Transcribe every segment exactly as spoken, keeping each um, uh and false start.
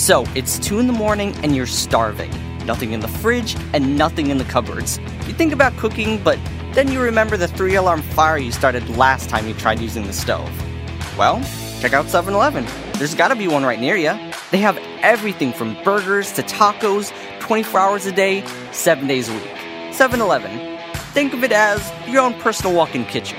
So, it's two in the morning and you're starving. Nothing in the fridge and nothing in the cupboards. You think about cooking, but then you remember the three-alarm fire you started last time you tried using the stove. Well, check out seven eleven. There's gotta be one right near you. They have everything from burgers to tacos, twenty-four hours a day, seven days a week. seven eleven. Think of it as your own personal walk-in kitchen.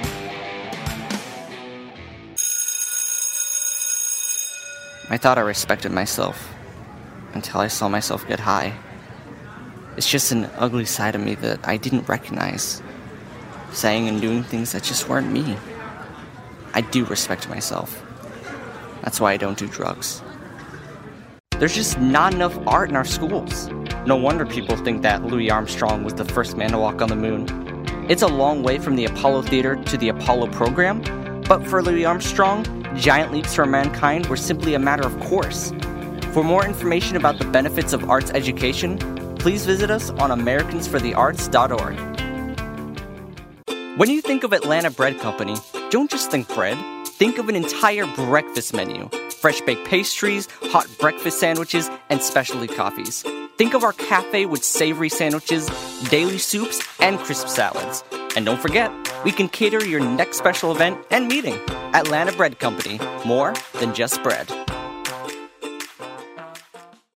I thought I respected myself until I saw myself get high. It's just an ugly side of me that I didn't recognize. Saying and doing things that just weren't me. I do respect myself. That's why I don't do drugs. There's just not enough art in our schools. No wonder people think that Louis Armstrong was the first man to walk on the moon. It's a long way from the Apollo Theater to the Apollo program, but for Louis Armstrong, giant leaps for mankind were simply a matter of course. For more information about the benefits of arts education, please visit us on Americans for the Arts dot org. When you think of Atlanta Bread Company, don't just think bread. Think of an entire breakfast menu. Fresh baked pastries, hot breakfast sandwiches, and specialty coffees. Think of our cafe with savory sandwiches, daily soups, and crisp salads. And don't forget, we can cater your next special event and meeting. Atlanta Bread Company, more than just bread.